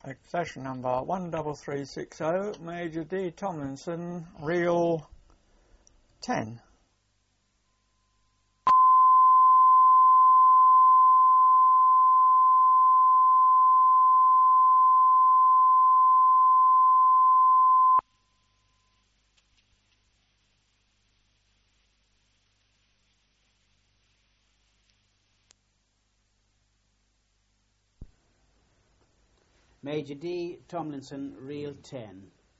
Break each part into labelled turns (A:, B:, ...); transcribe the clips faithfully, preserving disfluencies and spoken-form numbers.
A: Accession number one three three six zero, Major D. Tomlinson, Reel ten.
B: Major D. Tomlinson, Reel ten.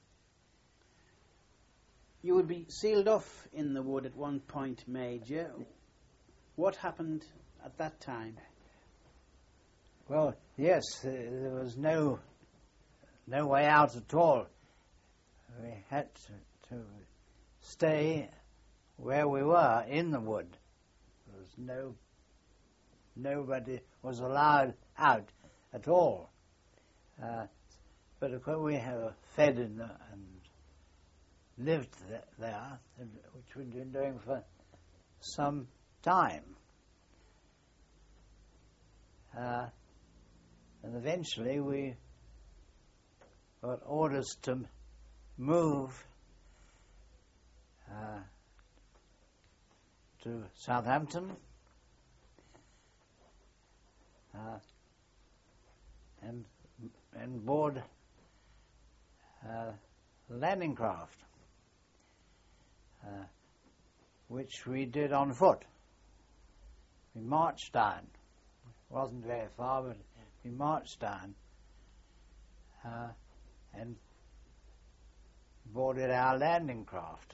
B: You would be sealed off in the wood at one point, Major. What happened at that time?
C: Well, yes, uh, there was no no way out at all. We had to, to stay where we were in the wood. There was no nobody was allowed out at all. Uh, but of course we have fed in the, and lived th- there, which we've been doing for some time. Uh, and eventually we got orders to move uh, to Southampton, uh, and and board uh, landing craft, uh, which we did on foot. We marched down. It wasn't very far, but we marched down uh, and boarded our landing craft.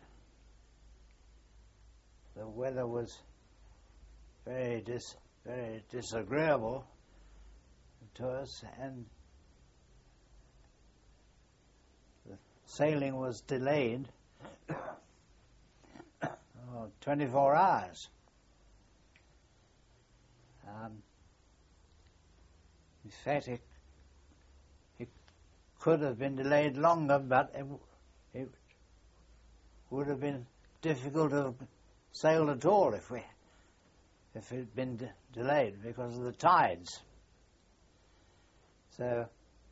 C: The weather was very dis- very disagreeable to us, and sailing was delayed oh, twenty-four hours. Um, in fact, it, it could have been delayed longer, but it, it would have been difficult to have sailed at all if we if it had been de- delayed because of the tides. So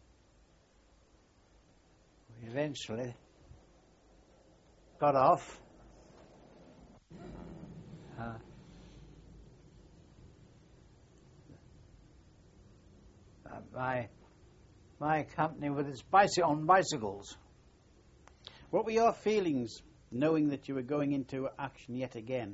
C: we eventually got off. Uh, uh, my my company with its bicy- on bicycles.
B: What were your feelings knowing that you were going into action yet again?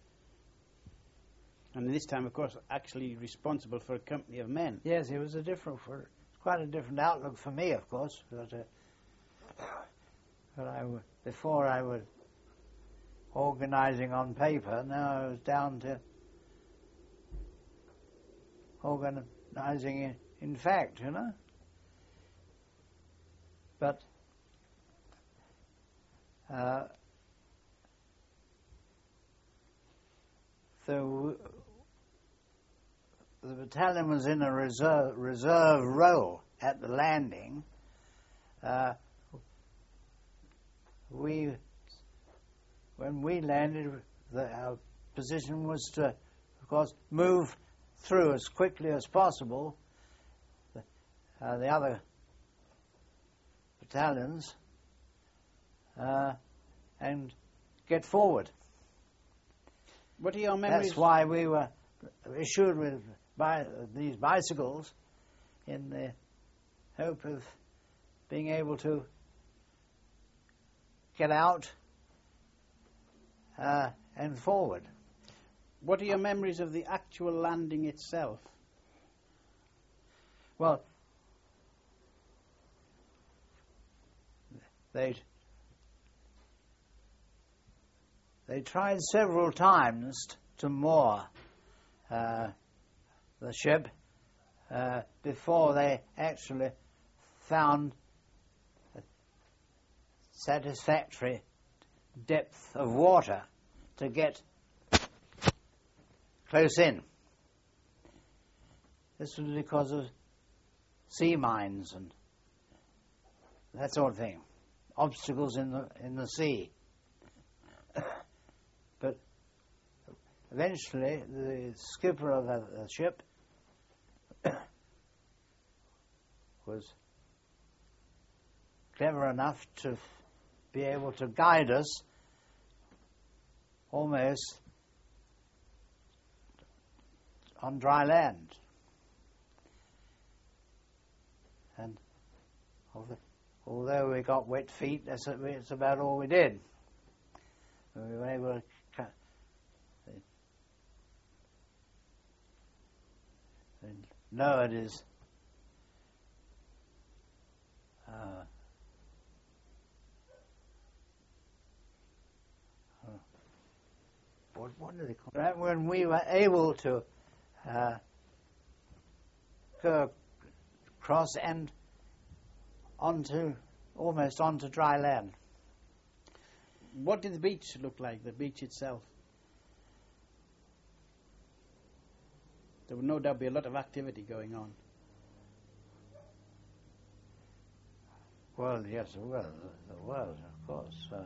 B: And this time, of course, actually responsible for a company of men.
C: Yes, it was a different, for quite a different outlook for me, of course. But, uh, but I w- before I was organising on paper. Now I was down to organising in, in fact, you know. But uh, the the battalion was in a reserve reserve role at the landing. Uh, we, when we landed, the, our position was to, of course, move through as quickly as possible the, uh, the other battalions uh, and get forward.
B: What are your memories?
C: That's why we were issued with bi- these bicycles in the hope of being able to get out uh, and forward.
B: What are your memories of the actual landing itself?
C: Well, they they tried several times to moor uh, the ship uh, before they actually found a satisfactory depth of water to get close in. This was because of sea mines and that sort of thing, obstacles in the in the sea. But eventually, the skipper of the, the ship was clever enough to be able to guide us almost on dry land. And although we got wet feet, that's, that's about all we did. We were able to cut. And lowered his uh, what, what do they call that? When we were able to uh, go across and onto, almost onto dry land.
B: What did the beach look like, the beach itself? There would no doubt be a lot of activity going on.
C: Well, yes, there was, there was, of course. Uh,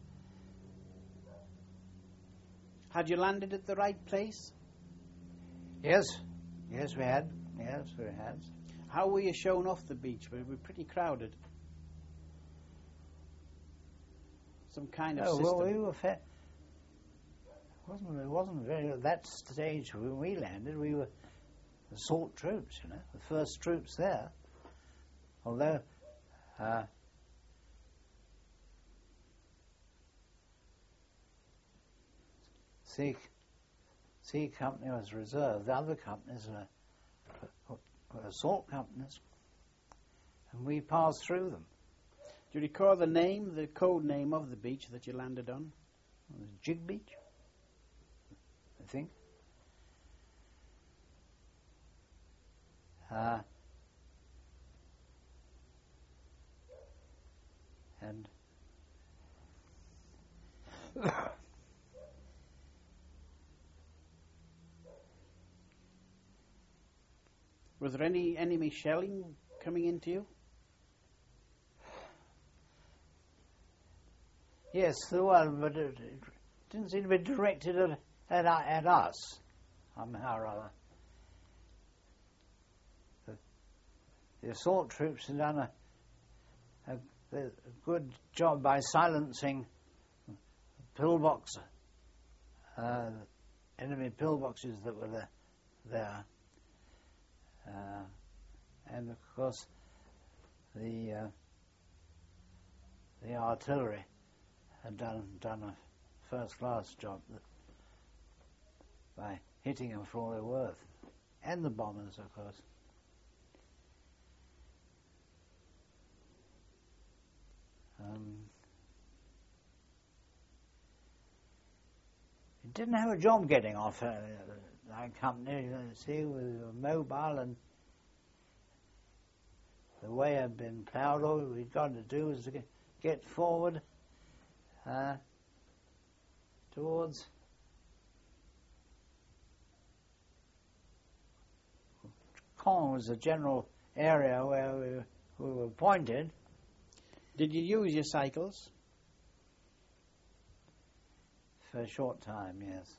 B: Had you landed at the right place?
C: yes, yes, we had. Yes, we had.
B: How were you shown off the beach? We were pretty crowded. Some kind of
C: Oh,
B: system.
C: well, we were fa- wasn't it wasn't very at that stage when we landed. We were the assault troops, you know, the first troops there. Although uh, C C Company was reserve. The other companies were, were assault companies, and we passed through them.
B: Do you recall the name, the code name of the beach that you landed on?
C: It was Jig Beach, I think. Uh, and
B: Was there any enemy shelling coming into you?
C: yes, there was, but it, it didn't seem to be directed at, at, at us, somehow or other. The, the assault troops had done a, a, a good job by silencing pillbox, uh, enemy pillboxes that were there. there. Uh, and of course, the uh, the artillery had done done a first class job that, by hitting them for all they're worth, and the bombers, of course. Um, it didn't have a job getting off. Uh, our company, you see, we were mobile, and the way had been ploughed. All we'd got to do was to get, get forward uh, towards Caen was the general area where we, we were pointed.
B: Did you use your cycles?
C: For a short time, yes.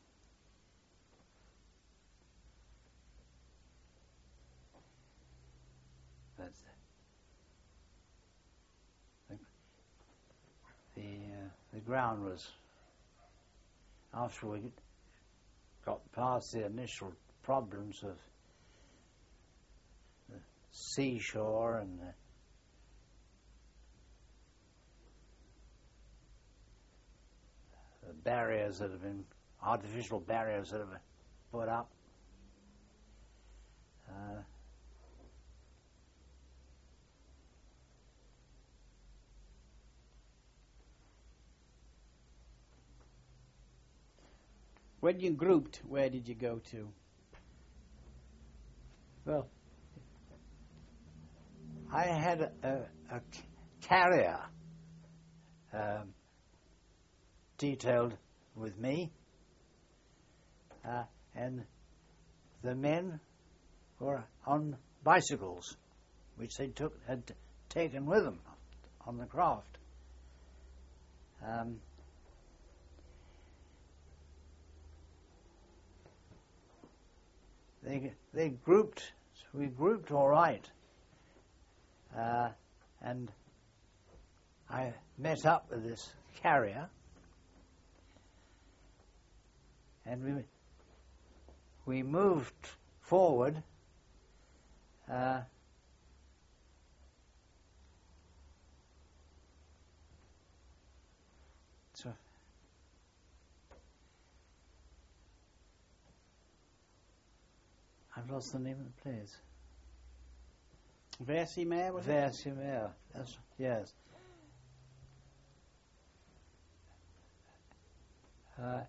C: But the the, uh, the ground was, after we got past the initial problems of the seashore and the the barriers that have been, artificial barriers that have been put up. Uh,
B: When you grouped, where did you go to?
C: well, I had a, a, a carrier um, detailed with me, uh, and the men were on bicycles, which they took had t- taken with them on the craft. Um, they they grouped. We grouped all right, uh, and I met up with this carrier, and we we moved forward. Uh, so I've lost the name of the place.
B: Versimere, was it?
C: Versimere. That's yes. Uh,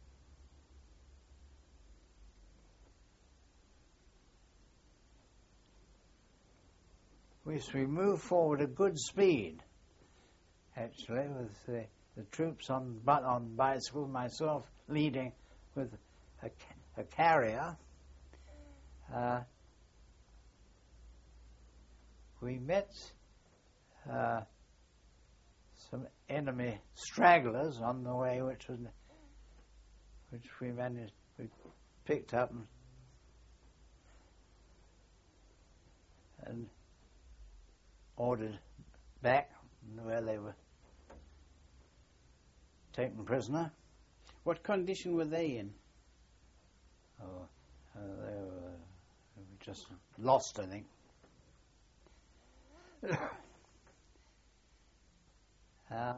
C: we we move forward at good speed, actually, with the, the troops on but on bicycle, myself leading with a, a carrier. Uh, we met uh, some enemy stragglers on the way, which was which we managed, we picked up and, and ordered back where they were taken prisoner.
B: What condition were they in?
C: Oh, uh, they were just lost, I think. um,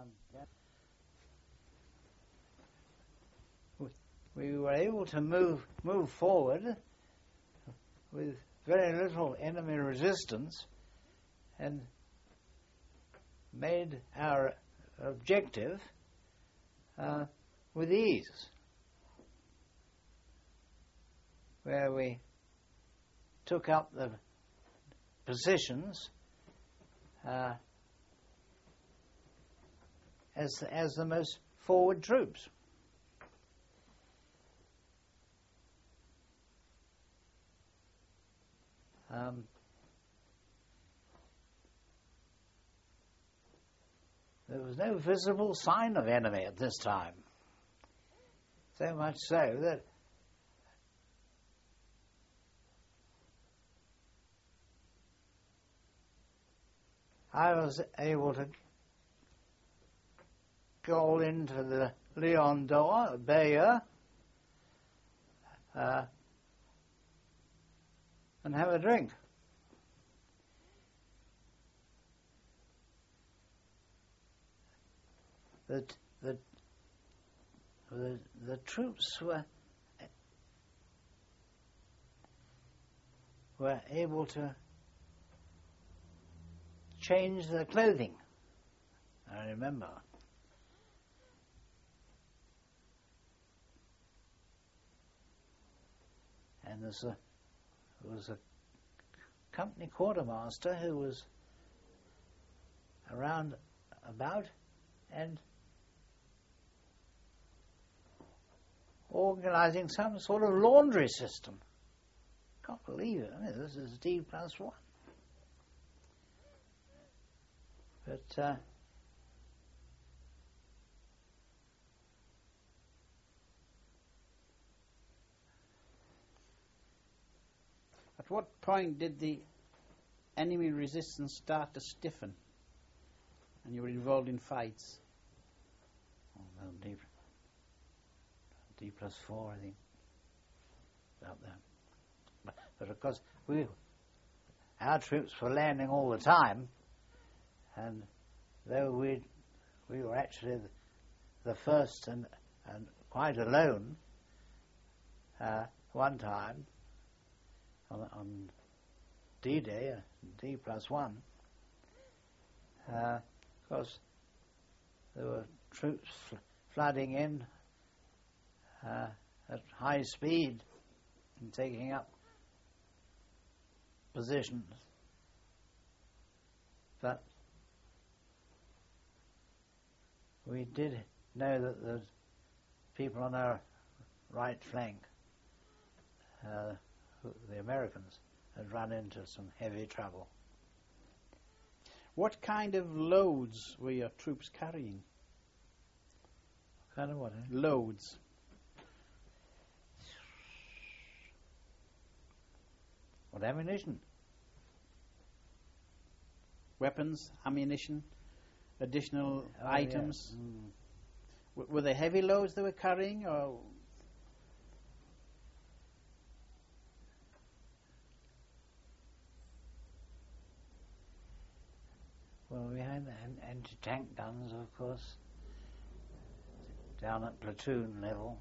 C: we, we were able to move move forward with very little enemy resistance, and made our objective uh, with ease, where we took up the positions uh, as as the most forward troops. Um, there was no visible sign of enemy at this time. So much so that I was able to go into the Lion d'Or, Bayeux, uh, and have a drink. The, the, the, the troops were were able to change their clothing, I remember. And there's a, there was a company quartermaster who was around about and organizing some sort of laundry system. Can't believe it. I mean, this is D plus one. But uh,
B: at what point did the enemy resistance start to stiffen and you were involved in fights?
C: Oh, well, D, D plus four, I think, about that. But, but of course, we, our troops were landing all the time, and though we we were actually the, the first and, and quite alone uh, one time on, on D-Day, uh, D plus one, uh, of course there were troops fl- flooding in uh, at high speed and taking up positions. But we did know that the people on our right flank, uh, the Americans, had run into some heavy trouble.
B: What kind of loads were your troops carrying?
C: Kind of what? Eh?
B: Loads.
C: What ammunition?
B: Weapons, ammunition. additional
C: Oh,
B: items?
C: yeah. Mm.
B: W- were they heavy loads they were carrying, or?
C: Well, we had an- anti-tank guns, of course, down at platoon level.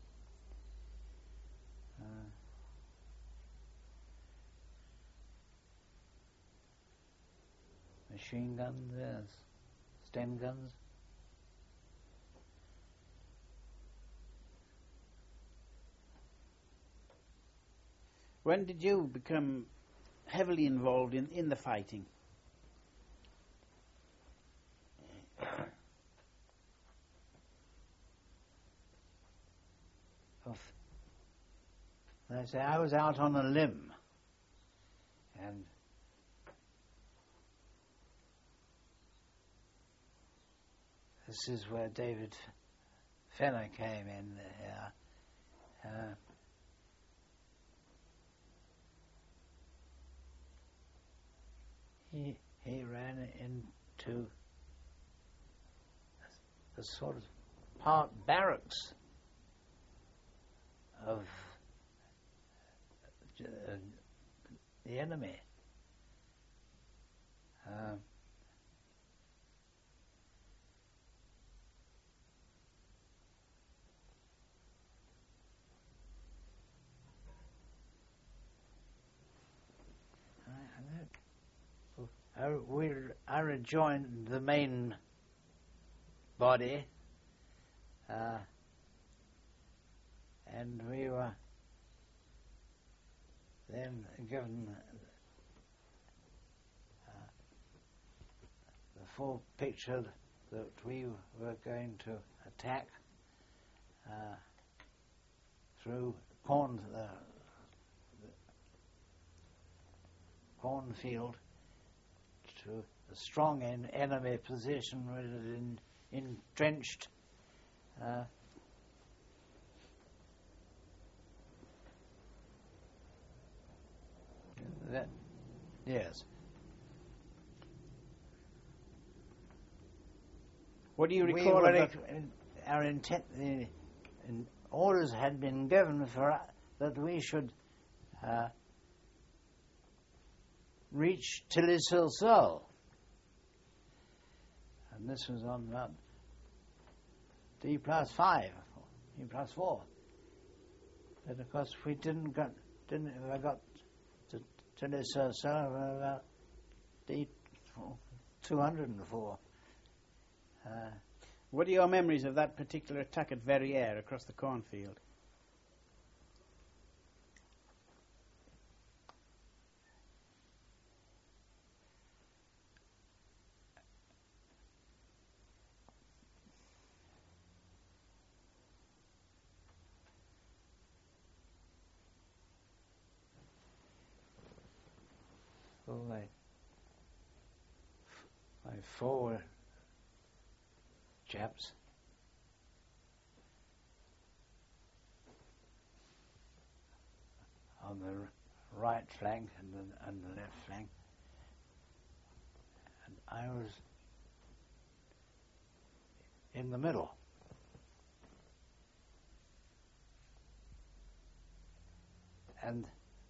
C: Uh, machine guns, yes. Sten guns.
B: When did you become heavily involved in, in the fighting?
C: Of, I say I was out on a limb, and this is where David Fenner came in there. Uh, he he ran into a, a sort of part barracks of uh, the enemy. Uh, I, I, we, I rejoined the main body, uh, and we were then given uh, the full picture that we were going to attack uh, through corn, uh, the cornfield to a strong en- enemy position where it was in, entrenched. Uh, that, yes.
B: What do you
C: We
B: recall
C: were
B: of that?
C: ex- our intent, the in orders had been given for uh, that we should uh, reach Tilly-sur-Seulles, and this was on about D plus five, D plus four. But of course, we didn't got didn't I got to Tilly-sur-Seulles for about D two hundred and four. Uh,
B: What are your memories of that particular attack at Verrières across the cornfield?
C: well, my, my four chaps on the r- right flank and the, and the left flank, and I was in the middle. And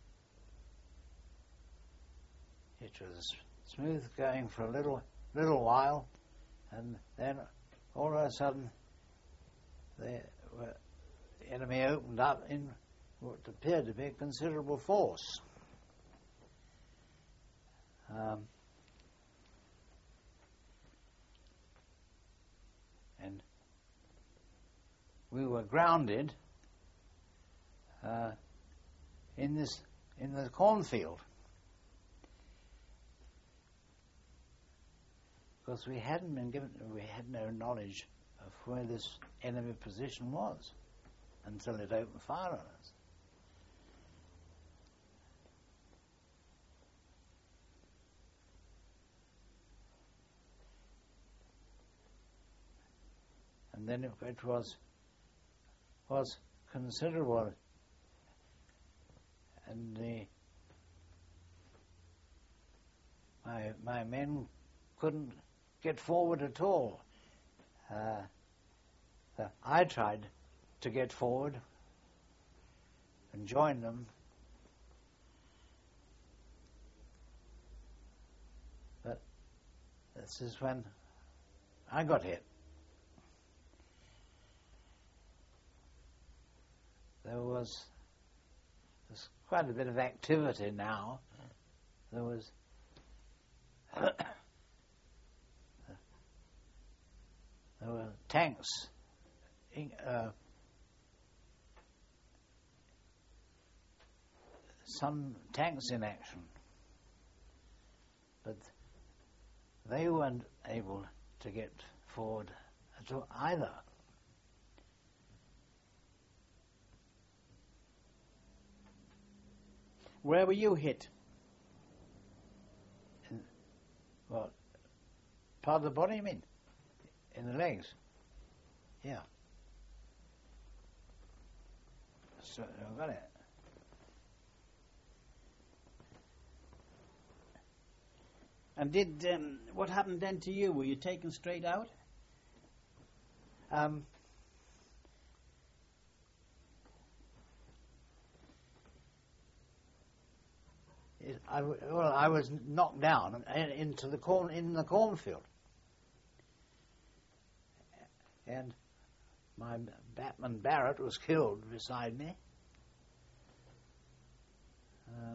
C: it was smooth going for a little little while, and then all of a sudden the, were, the enemy opened up in what appeared to be a considerable force. Um, and we were grounded uh, in this in the cornfield, because we hadn't been given, we had no knowledge of where this enemy position was until it opened fire on us. And then it, it was was considerable, and the my my men couldn't get forward at all. Uh, uh, I tried to get forward and join them, but this is when I got hit. There was there's quite a bit of activity now. There was there were tanks, uh, some tanks in action, but they weren't able to get forward at all either.
B: Where were you hit?
C: In, well, part of the body, you mean? In the legs? Yeah. So, I got it.
B: And did um, what happened then to you? Were you taken straight out?
C: Um, it, I, w- well, I was knocked down and into the corn in the cornfield, and my Batman Barrett was killed beside me. Um,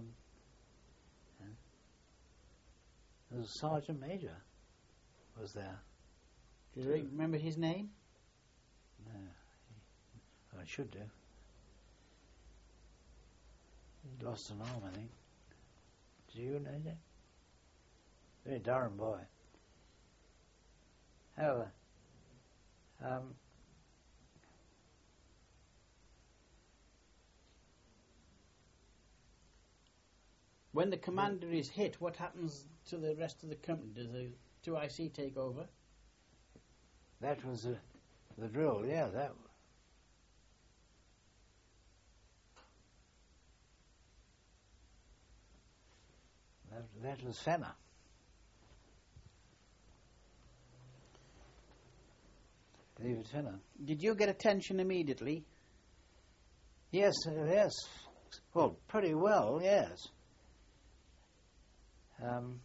C: the Sergeant Major was there.
B: Do you remember his name?
C: No, I should do. He lost an arm, I think. Do you know that? Very Durham boy. However, um,
B: when the commander is hit, what happens to the rest of the company? Does the two I C take over?
C: that was the, the drill, yeah, that that, that was Fenner. David Fenner.
B: Did you get attention immediately?
C: Yes, uh, yes. Well, pretty well, yes. Um,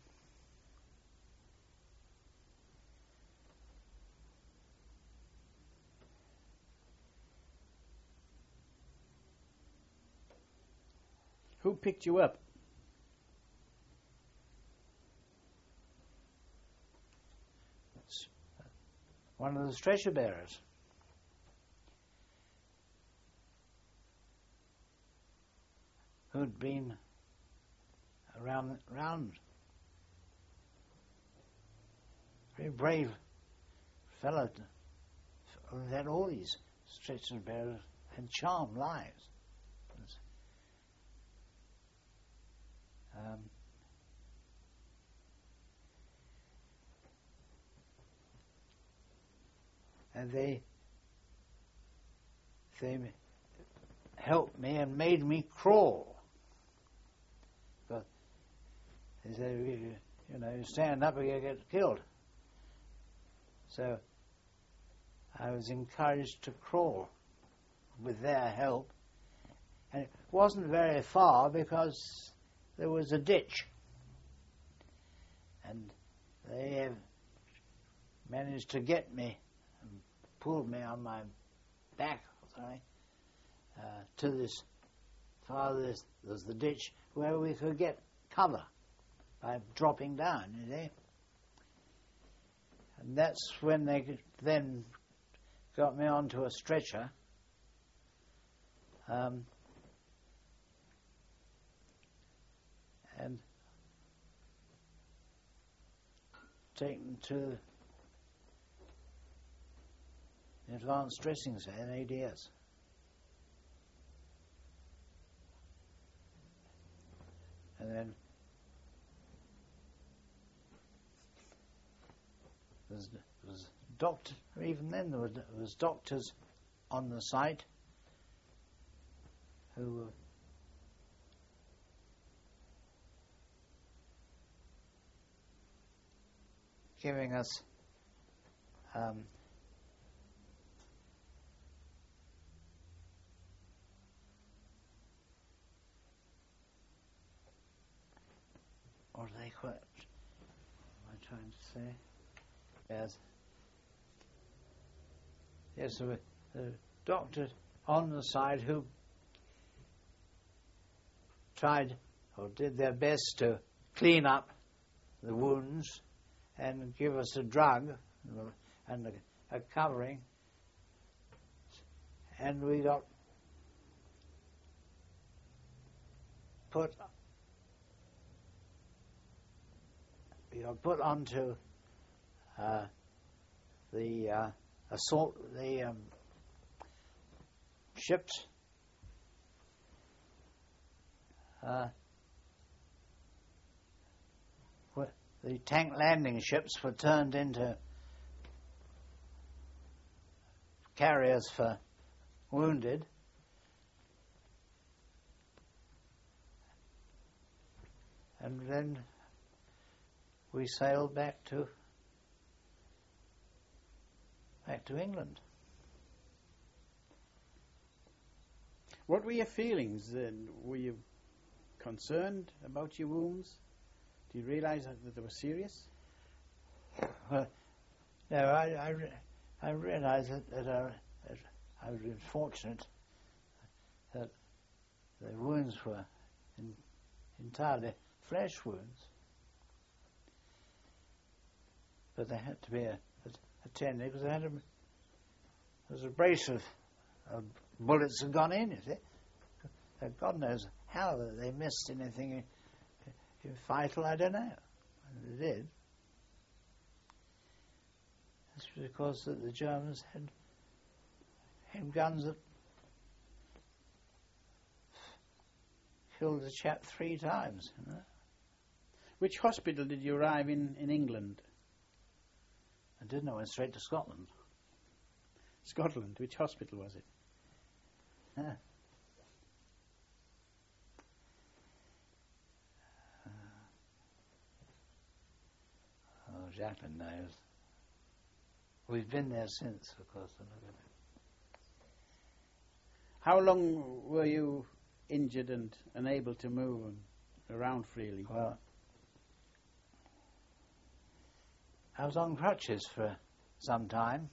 B: Who picked you up?
C: one of the stretcher bearers. Who'd been around, around. Very brave fellow. Who had all these stretcher bearers and charmed lives. Um, and they they helped me and made me crawl. But they said, you, you know, you stand up or you get killed. So I was encouraged to crawl with their help. And it wasn't very far because there was a ditch. And they have managed to get me and pulled me on my back, sorry, uh, to this farthest, there's the ditch, where we could get cover by dropping down, you see. And that's when they then got me onto a stretcher. Um, and taken to the advanced dressing center, A D S. And then there was, there was doctor, even then there was, there was doctors on the site who were giving us um, what do they call it? What am I trying to say? Yes. Yes, the, the doctor on the side who tried or did their best to clean up the wounds and give us a drug and a, a covering, and we got put we got put onto uh, the uh, assault the um, ships. Uh, the tank landing ships were turned into carriers for wounded. And then we sailed back to back to England.
B: What were your feelings then? Were you concerned about your wounds? Do you realise that, that they were serious?
C: Well, no, I, I, re- I realised that, that, I, that I was fortunate that the wounds were in, entirely flesh wounds, but they had to be a, a, attended because they had a, there was a brace of, of bullets had gone in. You see, so God knows how they missed anything vital, I don't know. They did. That's because that the Germans had had guns that killed the chap three times. You know?
B: Which hospital did you arrive in in England?
C: I didn't. I went straight to Scotland.
B: Scotland. Which hospital was it?
C: Yeah. Oh, Jacqueline knows. We've been there since, of course.
B: How long were you injured and unable to move and around freely?
C: Well, I was on crutches for some time.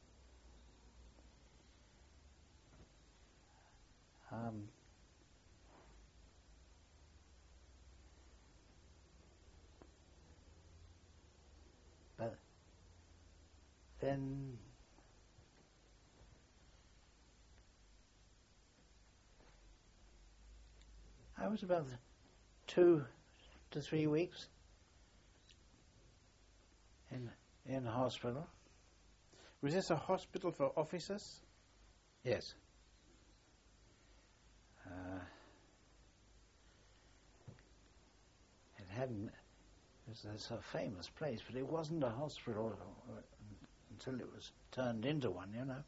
C: Um, but then I was about two to three weeks in in hospital.
B: Was this a hospital for officers?
C: Yes. Uh, it hadn't. It was a famous place, but it wasn't a hospital until it was turned into one. You know,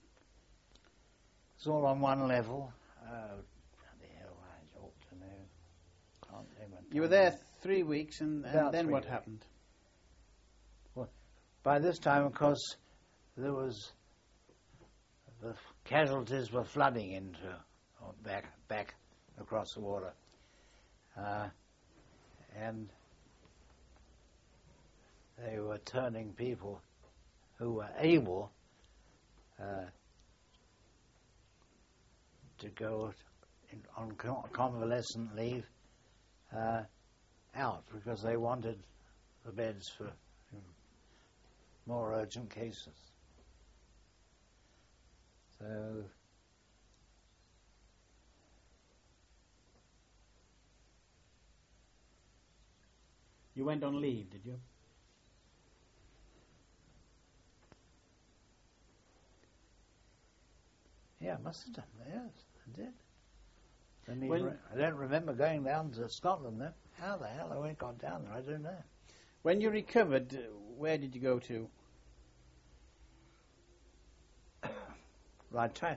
C: it's all on one level. Oh, bloody hell! I ought to know. Can't remember.
B: You were there three weeks, and, and then what
C: weeks.
B: happened?
C: Well, by this time, of course, there was the casualties were flooding into or back back across the water, uh, and they were turning people who were able uh, to go in, on convalescent leave uh, out because they wanted the beds for you know, more urgent cases. So
B: You went on leave, did you?
C: yeah, I must have done that. Yes, I did. I, don't
B: When-
C: even re- I don't remember going down to Scotland though. How the hell I went got down there, I don't know.
B: When you recovered, uh, where did you go to?
C: Well, I tried.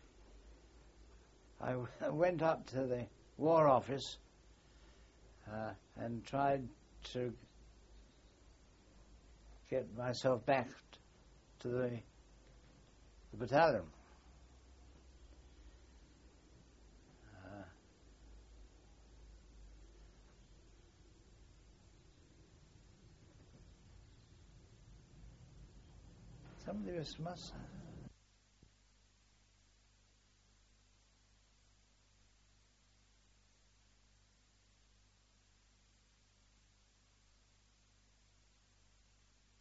C: I, w- I went up to the War Office uh, and tried to get myself back t- to the, the battalion. Uh, somebody was must.